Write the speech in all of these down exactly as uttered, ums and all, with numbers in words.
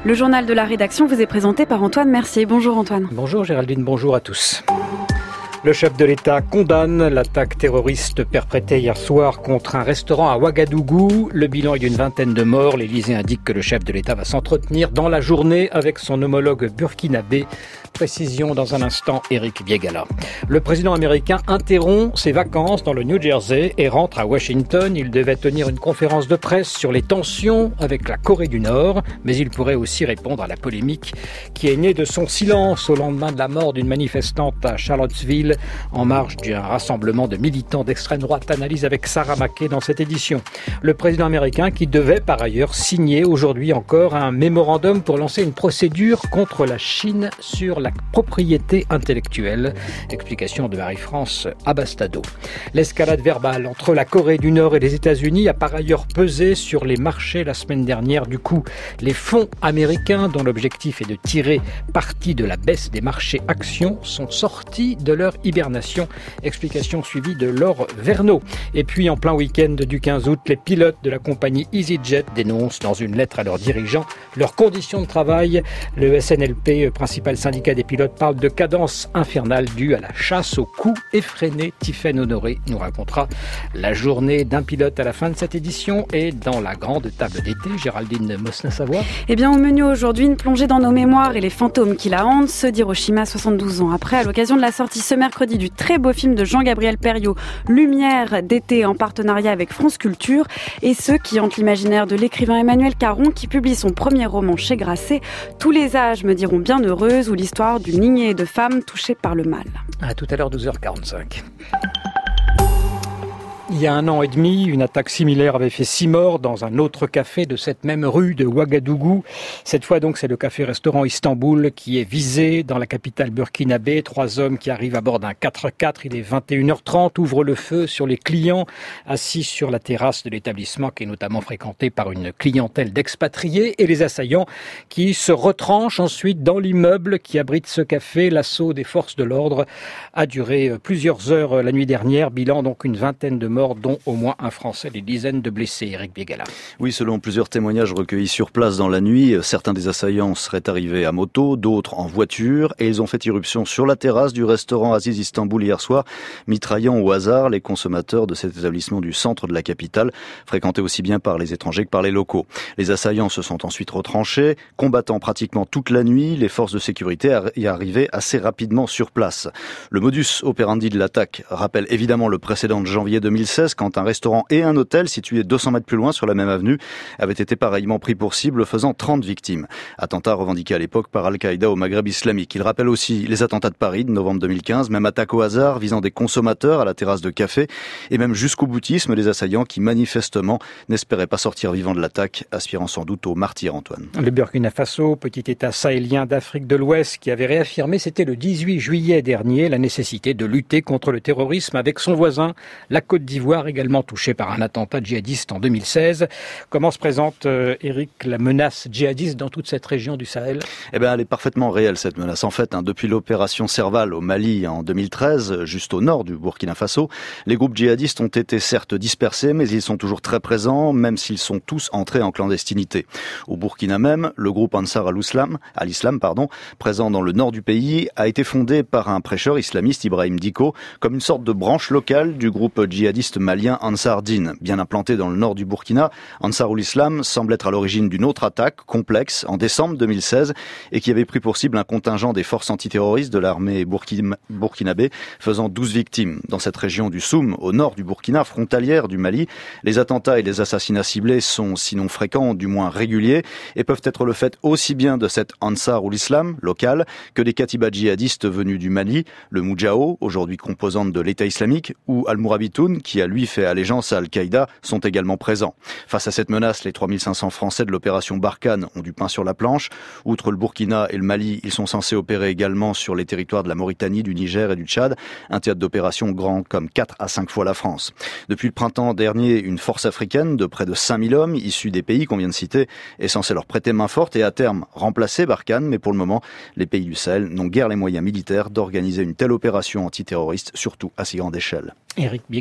Le journal de la rédaction vous est présenté par Antoine Mercier. Bonjour Antoine. Bonjour Géraldine, bonjour à tous. Le chef de l'État condamne l'attaque terroriste perpétrée hier soir contre un restaurant à Ouagadougou. Le bilan est d'une vingtaine de morts. L'Élysée indique que le chef de l'État va s'entretenir dans la journée avec son homologue burkinabé. Précision dans un instant, Éric Biégala. Le président américain interrompt ses vacances dans le New Jersey et rentre à Washington. Il devait tenir une conférence de presse sur les tensions avec la Corée du Nord, mais il pourrait aussi répondre à la polémique qui est née de son silence au lendemain de la mort d'une manifestante à Charlottesville en marge d'un rassemblement de militants d'extrême droite. Analyse avec Sarah Mackay dans cette édition. Le président américain qui devait par ailleurs signer aujourd'hui encore un mémorandum pour lancer une procédure contre la Chine sur la propriété intellectuelle. Explication de Marie-France Abastado. L'escalade verbale entre la Corée du Nord et les États-Unis a par ailleurs pesé sur les marchés la semaine dernière. Du coup, les fonds américains, dont l'objectif est de tirer parti de la baisse des marchés actions, sont sortis de leur hibernation. Explication suivie de Laure Verneau. Et puis, en plein week-end du quinze août, les pilotes de la compagnie EasyJet dénoncent dans une lettre à leurs dirigeants leurs conditions de travail. Le S N L P, principal syndicat des pilotes, parle de cadence infernale due à la chasse aux coûts effrénés. Tiffaine Honoré nous racontera la journée d'un pilote à la fin de cette édition et dans la grande table d'été. Géraldine Mosna-Savoie. Eh bien, au menu aujourd'hui, une plongée dans nos mémoires et les fantômes qui la hantent. Ceux d'Hiroshima, soixante-douze ans après, à l'occasion de la sortie ce mercredi du très beau film de Jean-Gabriel Perriot, Lumière d'été, en partenariat avec France Culture, et ceux qui hantent l'imaginaire de l'écrivain Emmanuel Caron, qui publie son premier roman chez Grasset, Tous les âges me diront bien heureuse, ou l'histoire d'une lignée de femmes touchées par le mal. À tout à l'heure, douze heures quarante-cinq. Il y a un an et demi, une attaque similaire avait fait six morts dans un autre café de cette même rue de Ouagadougou. Cette fois donc, c'est le café-restaurant Istanbul qui est visé dans la capitale burkinabé. Trois hommes qui arrivent à bord d'un quatre-quatre. Il est vingt et une heures trente, ouvrent le feu sur les clients assis sur la terrasse de l'établissement qui est notamment fréquenté par une clientèle d'expatriés, et les assaillants qui se retranchent ensuite dans l'immeuble qui abrite ce café. L'assaut des forces de l'ordre a duré plusieurs heures la nuit dernière. Bilan donc une vingtaine de morts, dont au moins un Français, des dizaines de blessés. Éric Biégala. Oui, selon plusieurs témoignages recueillis sur place dans la nuit, certains des assaillants seraient arrivés à moto, d'autres en voiture, et ils ont fait irruption sur la terrasse du restaurant Aziz Istanbul hier soir, mitraillant au hasard les consommateurs de cet établissement du centre de la capitale, fréquenté aussi bien par les étrangers que par les locaux. Les assaillants se sont ensuite retranchés, combattant pratiquement toute la nuit. Les forces de sécurité y arrivaient assez rapidement sur place. Le modus operandi de l'attaque rappelle évidemment le précédent de janvier deux mille seize, quand un restaurant et un hôtel situés deux cents mètres plus loin sur la même avenue avaient été pareillement pris pour cible, faisant trente victimes. Attentat revendiqué à l'époque par Al-Qaïda au Maghreb islamique. Il rappelle aussi les attentats de Paris de novembre deux mille quinze, même attaque au hasard visant des consommateurs à la terrasse de café, et même jusqu'au boutisme des assaillants qui manifestement n'espéraient pas sortir vivants de l'attaque, aspirant sans doute au martyr. Antoine. Le Burkina Faso, petit état sahélien d'Afrique de l'Ouest, qui avait réaffirmé, c'était le dix-huit juillet dernier, la nécessité de lutter contre le terrorisme avec son voisin, la Côte d'Ivoire, également touchée par un attentat djihadiste en deux mille seize. Comment se présente, euh, Eric, la menace djihadiste dans toute cette région du Sahel ? Eh bien, elle est parfaitement réelle, cette menace. En fait, hein, depuis l'opération Serval au Mali en deux mille treize, juste au nord du Burkina Faso, les groupes djihadistes ont été certes dispersés, mais ils sont toujours très présents, même s'ils sont tous entrés en clandestinité. Au Burkina même, le groupe Ansar al-Islam, al-Islam, pardon, présent dans le nord du pays, a été fondé par un prêcheur islamiste, Ibrahim Dicko, comme une sorte de branche locale du groupe djihadiste malien Ansar Dine. Bien implanté dans le nord du Burkina, Ansar al-Islam semble être à l'origine d'une autre attaque complexe en décembre deux mille seize et qui avait pris pour cible un contingent des forces antiterroristes de l'armée burkin- burkinabé, faisant douze victimes. Dans cette région du Soum, au nord du Burkina, frontalière du Mali, les attentats et les assassinats ciblés sont sinon fréquents, du moins réguliers, et peuvent être le fait aussi bien de cette Ansar al-Islam locale que des katibas djihadistes venus du Mali, le Moudjahou, aujourd'hui composante de l'État islamique, ou Al-Mourabitoun, qui a lui fait allégeance à Al-Qaïda, sont également présents. Face à cette menace, les trois mille cinq cents Français de l'opération Barkhane ont du pain sur la planche. Outre le Burkina et le Mali, ils sont censés opérer également sur les territoires de la Mauritanie, du Niger et du Tchad, un théâtre d'opération grand comme quatre à cinq fois la France. Depuis le printemps dernier, une force africaine de près de cinq mille hommes, issus des pays qu'on vient de citer, est censée leur prêter main forte et à terme remplacer Barkhane, mais pour le moment, les pays du Sahel n'ont guère les moyens militaires d'organiser une telle opération antiterroriste, surtout à si grande échelle. Éric Biégala, merci.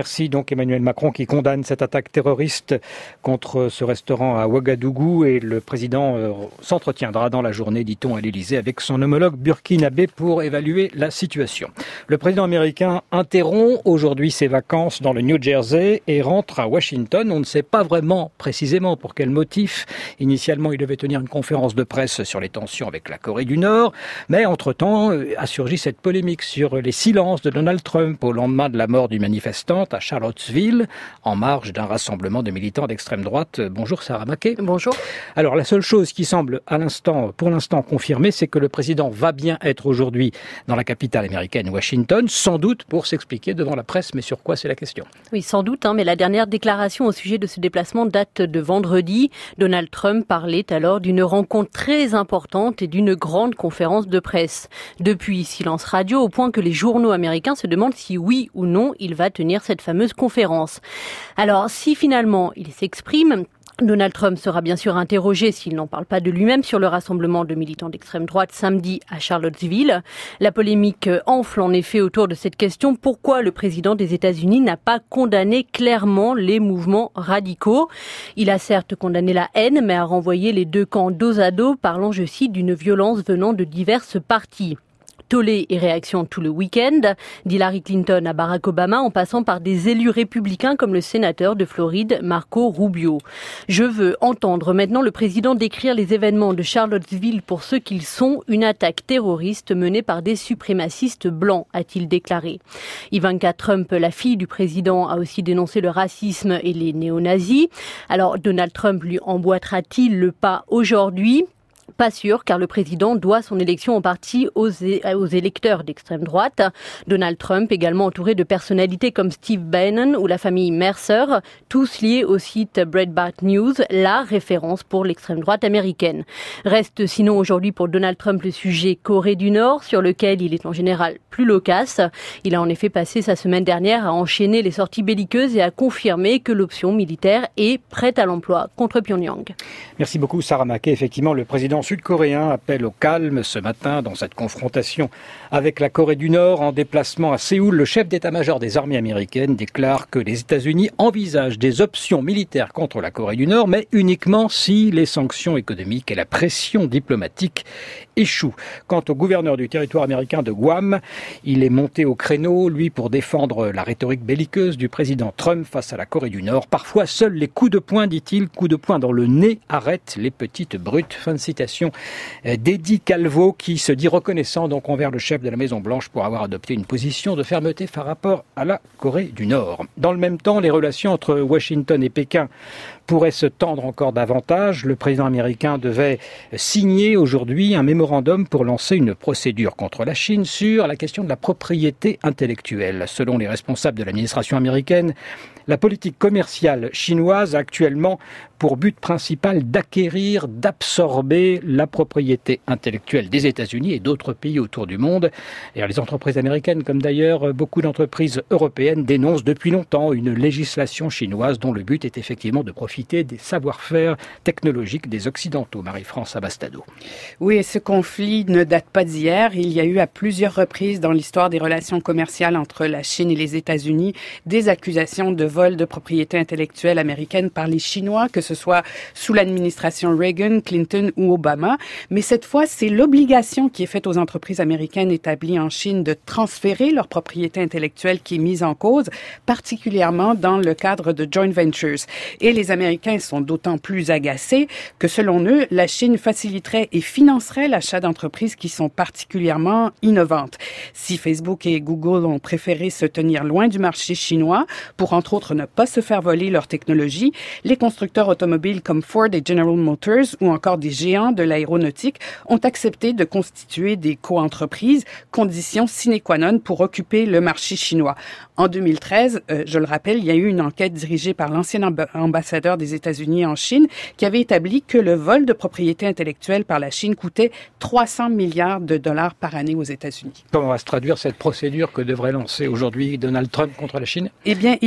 Merci donc Emmanuel Macron qui condamne cette attaque terroriste contre ce restaurant à Ouagadougou et le président euh, s'entretiendra dans la journée, dit-on, à l'Élysée avec son homologue burkinabé pour évaluer la situation. Le président américain interrompt aujourd'hui ses vacances dans le New Jersey et rentre à Washington. On ne sait pas vraiment précisément pour quel motif. Initialement, il devait tenir une conférence de presse sur les tensions avec la Corée du Nord, mais entre-temps a surgi cette polémique sur les silences de Donald Trump au lendemain de la mort d'une manifestante à Charlottesville, en marge d'un rassemblement de militants d'extrême droite. Bonjour Sarah Maquet. Bonjour. Alors la seule chose qui semble à l'instant, pour l'instant confirmée, c'est que le président va bien être aujourd'hui dans la capitale américaine, Washington, sans doute pour s'expliquer devant la presse, mais sur quoi c'est la question? Oui, sans doute, hein, mais la dernière déclaration au sujet de ce déplacement date de vendredi. Donald Trump parlait alors d'une rencontre très importante et d'une grande conférence de presse. Depuis, silence radio, au point que les journaux américains se demandent si oui ou non il va tenir cette fameuse conférence. Alors, si finalement il s'exprime, Donald Trump sera bien sûr interrogé, s'il n'en parle pas de lui-même, sur le rassemblement de militants d'extrême droite samedi à Charlottesville. La polémique enfle en effet autour de cette question. Pourquoi le président des États-Unis n'a pas condamné clairement les mouvements radicaux? Il a certes condamné la haine, mais a renvoyé les deux camps dos à dos, parlant, je cite, d'une violence venant de diverses parties. Tollé et réaction tout le week-end, d'Hillary Clinton à Barack Obama, en passant par des élus républicains comme le sénateur de Floride, Marco Rubio. Je veux entendre maintenant le président décrire les événements de Charlottesville pour ce qu'ils sont, une attaque terroriste menée par des suprémacistes blancs, a-t-il déclaré. Ivanka Trump, la fille du président, a aussi dénoncé le racisme et les néo-nazis. Alors Donald Trump lui emboîtera-t-il le pas aujourd'hui ? Pas sûr, car le président doit son élection en partie aux, é- aux électeurs d'extrême droite. Donald Trump, également entouré de personnalités comme Steve Bannon ou la famille Mercer, tous liés au site Breitbart News, la référence pour l'extrême droite américaine. Reste sinon aujourd'hui pour Donald Trump le sujet Corée du Nord, sur lequel il est en général plus loquace. Il a en effet passé sa semaine dernière à enchaîner les sorties belliqueuses et à confirmer que l'option militaire est prête à l'emploi contre Pyongyang. Merci beaucoup Sarah Maquet. Effectivement, le président sud-coréen appelle au calme ce matin dans cette confrontation avec la Corée du Nord. En déplacement à Séoul, le chef d'état-major des armées américaines déclare que les États-Unis envisagent des options militaires contre la Corée du Nord, mais uniquement si les sanctions économiques et la pression diplomatique échouent. Quant au gouverneur du territoire américain de Guam, il est monté au créneau, lui, pour défendre la rhétorique belliqueuse du président Trump face à la Corée du Nord. Parfois, seuls les coups de poing, dit-il, coups de poing dans le nez arrêtent les petites brutes. Fin de citation d'Eddie Calvo, qui se dit reconnaissant donc envers le chef de la Maison-Blanche pour avoir adopté une position de fermeté par rapport à la Corée du Nord. Dans le même temps, les relations entre Washington et Pékin pourraient se tendre encore davantage. Le président américain devait signer aujourd'hui un mémorandum pour lancer une procédure contre la Chine sur la question de la propriété intellectuelle. Selon les responsables de l'administration américaine, la politique commerciale chinoise a actuellement pour but principal d'acquérir, d'absorber la propriété intellectuelle des États-Unis et d'autres pays autour du monde. Et les entreprises américaines, comme d'ailleurs beaucoup d'entreprises européennes, dénoncent depuis longtemps une législation chinoise dont le but est effectivement de profiter des savoir-faire technologiques des Occidentaux. Marie-France Abastado. Oui, et ce conflit ne date pas d'hier. Il y a eu à plusieurs reprises dans l'histoire des relations commerciales entre la Chine et les États-Unis des accusations de vol de propriété intellectuelle américaine par les Chinois, que ce soit sous l'administration Reagan, Clinton ou Obama. Mais cette fois, c'est l'obligation qui est faite aux entreprises américaines établies en Chine de transférer leur propriété intellectuelle qui est mise en cause, particulièrement dans le cadre de joint ventures. Et les Américains sont d'autant plus agacés que, selon eux, la Chine faciliterait et financerait l'achat d'entreprises qui sont particulièrement innovantes. Si Facebook et Google ont préféré se tenir loin du marché chinois pour, entre autres, ne pas se faire voler leur technologie, les constructeurs automobiles comme Ford et General Motors ou encore des géants de l'aéronautique ont accepté de constituer des co-entreprises, condition sine qua non pour occuper le marché chinois. En deux mille treize, euh, je le rappelle, il y a eu une enquête dirigée par l'ancien amb- ambassadeur des États-Unis en Chine qui avait établi que le vol de propriété intellectuelle par la Chine coûtait trois cents milliards de dollars par année aux États-Unis. Comment va se traduire cette procédure que devrait lancer aujourd'hui Donald Trump contre la Chine? Eh bien, il va de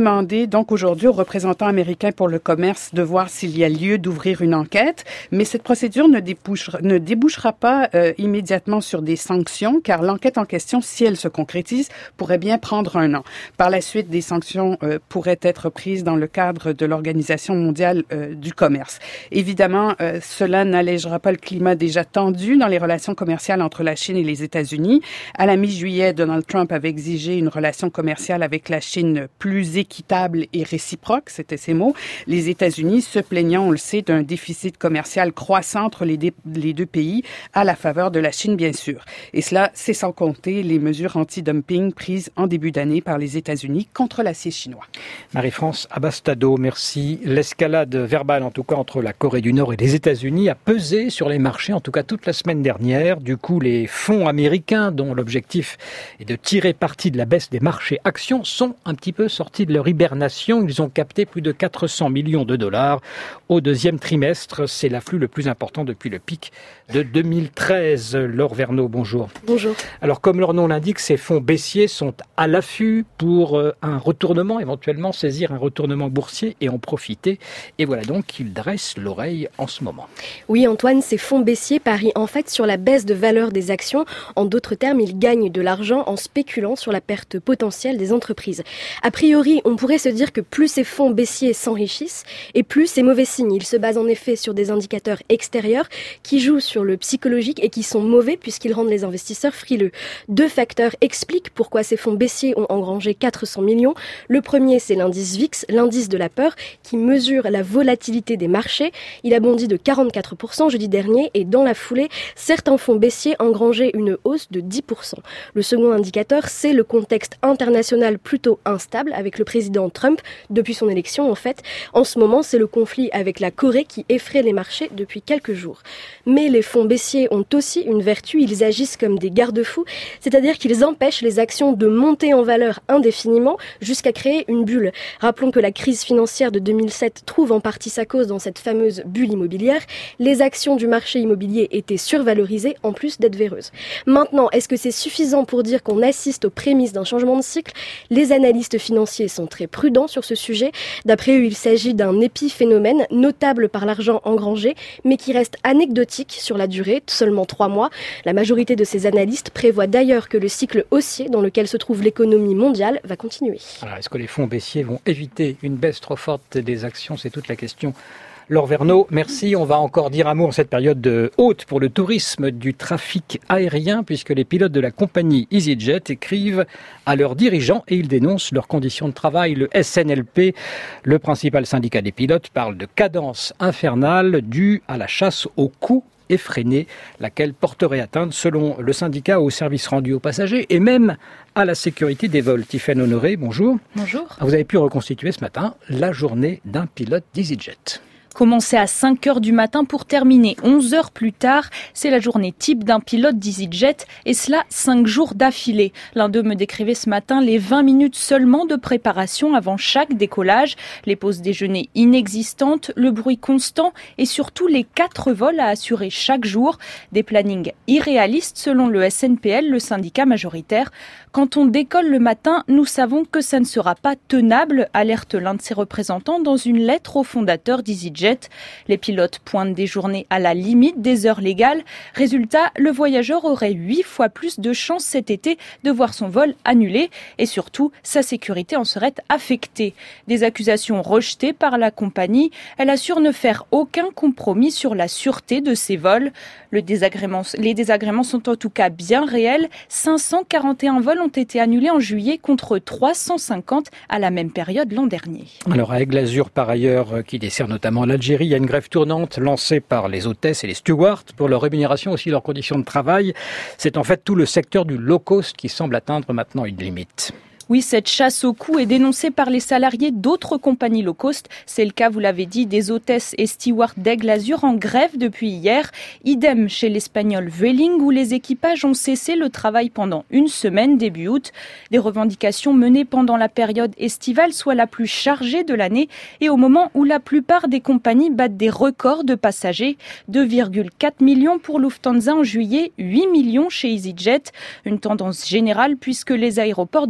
demandé donc aujourd'hui aux représentants américains pour le commerce de voir s'il y a lieu d'ouvrir une enquête, mais cette procédure ne débouchera, ne débouchera pas euh, immédiatement sur des sanctions, car l'enquête en question, si elle se concrétise, pourrait bien prendre un an. Par la suite, des sanctions euh, pourraient être prises dans le cadre de l'Organisation mondiale euh, du commerce. Évidemment, euh, cela n'allégera pas le climat déjà tendu dans les relations commerciales entre la Chine et les États-Unis. À la mi-juillet, Donald Trump avait exigé une relation commerciale avec la Chine plus équitable et réciproque, c'était ses mots. Les États-Unis se plaignant, on le sait, d'un déficit commercial croissant entre les, dé- les deux pays, à la faveur de la Chine, bien sûr. Et cela, c'est sans compter les mesures anti-dumping prises en début d'année par les États-Unis contre l'acier chinois. Marie-France Abastado, merci. L'escalade verbale, en tout cas, entre la Corée du Nord et les États-Unis a pesé sur les marchés, en tout cas toute la semaine dernière. Du coup, les fonds américains, dont l'objectif est de tirer parti de la baisse des marchés actions, sont un petit peu sortis de leur hibernation. Ils ont capté plus de quatre cents millions de dollars au deuxième trimestre. C'est l'afflux le plus important depuis le pic de deux mille treize. Laure Verneau, bonjour. Bonjour. Alors, comme leur nom l'indique, ces fonds baissiers sont à l'affût pour un retournement, éventuellement saisir un retournement boursier et en profiter. Et voilà donc qu'ils dressent l'oreille en ce moment. Oui, Antoine, ces fonds baissiers parient en fait sur la baisse de valeur des actions. En d'autres termes, ils gagnent de l'argent en spéculant sur la perte potentielle des entreprises. A priori, on pourrait se dire que plus ces fonds baissiers s'enrichissent et plus c'est mauvais signe. Ils se basent en effet sur des indicateurs extérieurs qui jouent sur le psychologique et qui sont mauvais puisqu'ils rendent les investisseurs frileux. Deux facteurs expliquent pourquoi ces fonds baissiers ont engrangé quatre cents millions. Le premier, c'est l'indice V I X, l'indice de la peur, qui mesure la volatilité des marchés. Il a bondi de quarante-quatre pour cent jeudi dernier et dans la foulée, certains fonds baissiers engrangeaient une hausse de dix pour cent. Le second indicateur, c'est le contexte international plutôt instable avec le président Trump depuis son élection en fait. En ce moment, c'est le conflit avec la Corée qui effraie les marchés depuis quelques jours. Mais les fonds baissiers ont aussi une vertu, ils agissent comme des garde-fous, c'est-à-dire qu'ils empêchent les actions de monter en valeur indéfiniment jusqu'à créer une bulle. Rappelons que la crise financière de deux mille sept trouve en partie sa cause dans cette fameuse bulle immobilière. Les actions du marché immobilier étaient survalorisées en plus d'être véreuses. Maintenant, est-ce que c'est suffisant pour dire qu'on assiste aux prémices d'un changement de cycle ? Les analystes financiers sont très prudents sur ce sujet. D'après eux, il s'agit d'un épiphénomène notable par l'argent engrangé, mais qui reste anecdotique sur la durée, seulement trois mois. La majorité de ces analystes prévoient d'ailleurs que le cycle haussier dans lequel se trouve l'économie mondiale va continuer. Alors, est-ce que les fonds baissiers vont éviter une baisse trop forte des actions ? C'est toute la question. Laure Verneau, merci. On va encore dire un mot en cette période de haute pour le tourisme du trafic aérien, puisque les pilotes de la compagnie EasyJet écrivent à leurs dirigeants et ils dénoncent leurs conditions de travail. Le S N L P, le principal syndicat des pilotes, parle de cadence infernale due à la chasse aux coûts effrénée, laquelle porterait atteinte, selon le syndicat, aux services rendus aux passagers et même à la sécurité des vols. Tiffaine Honoré, bonjour. Bonjour. Vous avez pu reconstituer ce matin la journée d'un pilote d'EasyJet. Commencer à cinq heures du matin pour terminer onze heures plus tard, c'est la journée type d'un pilote d'EasyJet, et cela cinq jours d'affilée. L'un d'eux me décrivait ce matin les vingt minutes seulement de préparation avant chaque décollage, les pauses déjeuner inexistantes, le bruit constant et surtout les quatre vols à assurer chaque jour. Des plannings irréalistes selon le S N P L, le syndicat majoritaire. Quand on décolle le matin, nous savons que ça ne sera pas tenable, alerte l'un de ses représentants dans une lettre au fondateur d'EasyJet. Les pilotes pointent des journées à la limite des heures légales. Résultat, le voyageur aurait huit fois plus de chances cet été de voir son vol annulé et surtout, sa sécurité en serait affectée. Des accusations rejetées par la compagnie. Elle assure ne faire aucun compromis sur la sûreté de ses vols. Le désagrément, les désagréments sont en tout cas bien réels. cinq cent quarante et un vols ont été annulés en juillet contre trois cent cinquante à la même période l'an dernier. Alors à Aigle-Azur, par ailleurs, qui dessert notamment l'Algérie, il y a une grève tournante lancée par les hôtesses et les stewards pour leur rémunération, aussi leurs conditions de travail. C'est en fait tout le secteur du low-cost qui semble atteindre maintenant une limite. Oui, cette chasse aux coûts est dénoncée par les salariés d'autres compagnies low cost. C'est le cas, vous l'avez dit, des hôtesses et stewards d'Aigle-Azur en grève depuis hier. Idem chez l'espagnol Vueling où les équipages ont cessé le travail pendant une semaine début août. Des revendications menées pendant la période estivale, soit la plus chargée de l'année et au moment où la plupart des compagnies battent des records de passagers. deux virgule quatre millions pour Lufthansa en juillet, huit millions chez EasyJet. Une tendance générale puisque les aéroports de Paris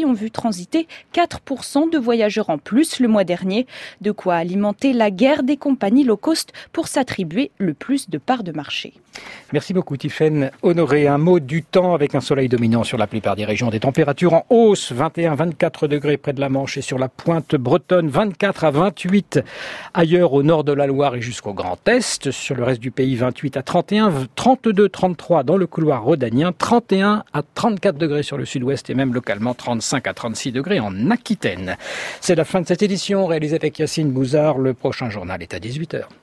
ont vu transiter quatre pour cent de voyageurs en plus le mois dernier. De quoi alimenter la guerre des compagnies low cost pour s'attribuer le plus de parts de marché. Merci beaucoup Tiffaine Honoré. Un mot du temps avec un soleil dominant sur la plupart des régions. Des températures en hausse, vingt et un à vingt-quatre degrés près de la Manche et sur la pointe bretonne, vingt-quatre à vingt-huit ailleurs au nord de la Loire et jusqu'au Grand Est. Sur le reste du pays, vingt-huit à trente et un, trente-deux, trente-trois dans le couloir rhodanien, trente et un à trente-quatre degrés sur le sud-ouest et même localement trente-cinq à trente-six degrés en Aquitaine. C'est la fin de cette édition réalisée avec Yacine Bouzard. Le prochain journal est à dix-huit heures.